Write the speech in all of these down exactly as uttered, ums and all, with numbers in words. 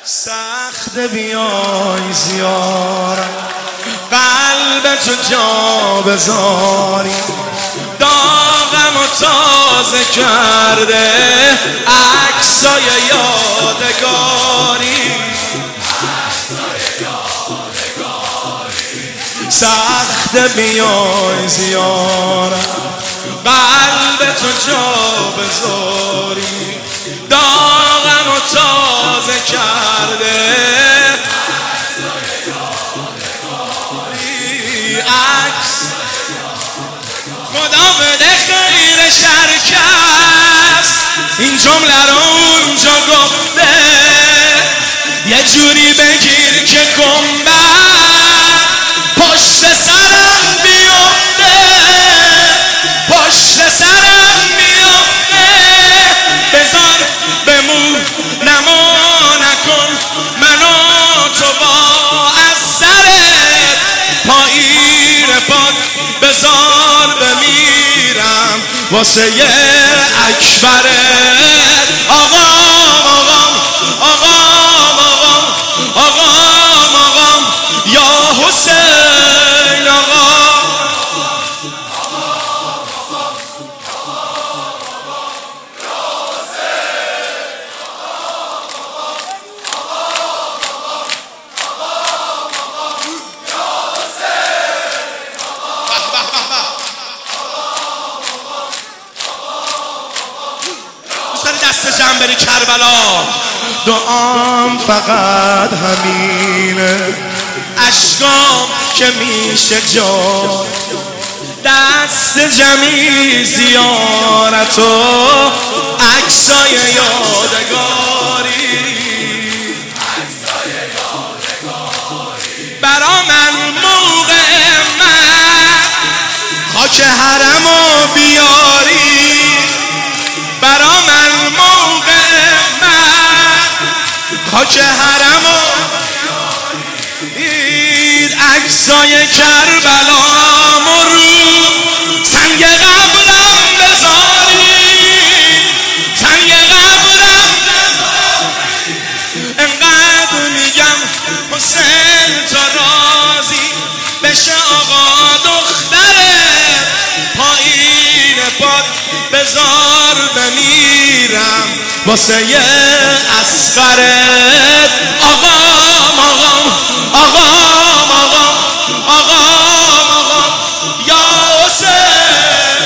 سخت بیای زیارت قلب تو جا بذاری، داغم و تازه کرده عکسای یادگاری. سخت بیای زیارت قلب تو جا بذاری، داغم و تازه کرده عکس. خدا بده خیر شرکست این جمله رو اونجا گفته، یه جوری بگیر که گنبد پشت سرم بیفته، پشت سرم بیفته. بذار بمون نما نکن منو تو با از سرت، پایین پاد بذار بمیرم واسه یه اکبرت. آقام آقام آقام آقام آقام آقام یا حسین آقام. دست جمع بری کربلا، دعام فقط همینه، اشکام که میشه جا، دست جمعی زیارت و عکسای یادگاری. برا من موقع من خاک حرمو بیاری، برا من موقع من خاک حرمو بیاری، عکسای کربلا رو سنگ قبرم بذاری، سنگ قبرم بذاری. انقدر میگم حسین تا راضی بشه آقا دختره، پایین پاد بذار بمیرم واسه یه اصغرت. آقام آقام آقام آقام آقام آقام یا حسین.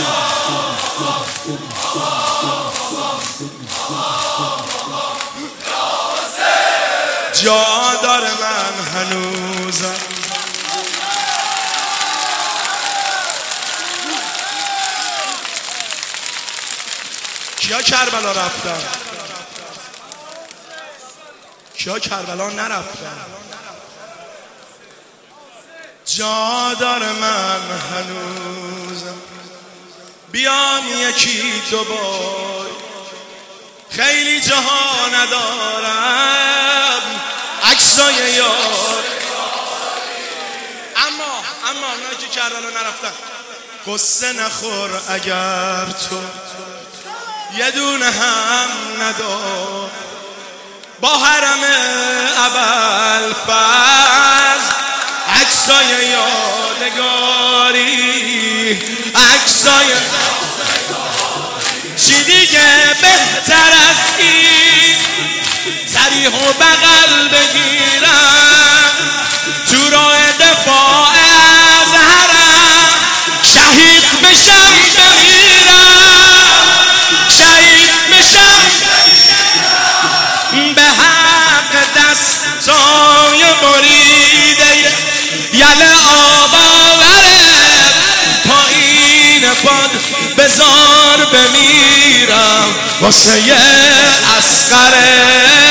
جا داره من هنوزم کیا کربلا رفتن؟ کیا کربلا نرفتن؟ جا داره من هنوزم بیام یکی دوبار، خیلی جاها ندارم عکسای یار. اما اما اونایی که کربلا نرفتن قصه نخور اگر تو یه دونه هم ندار، با حرم ابوالفضل عکسای یادگاری، عکسای چی دیگه بهتر از این صریح و بغل بگیرم تو راه دفاع از حرم، شهید بشم بمیرم، شهید بشم به حق دستای بریده یل آب آورد، پایین پاد بذار بمیرم واسه یه اصغرت.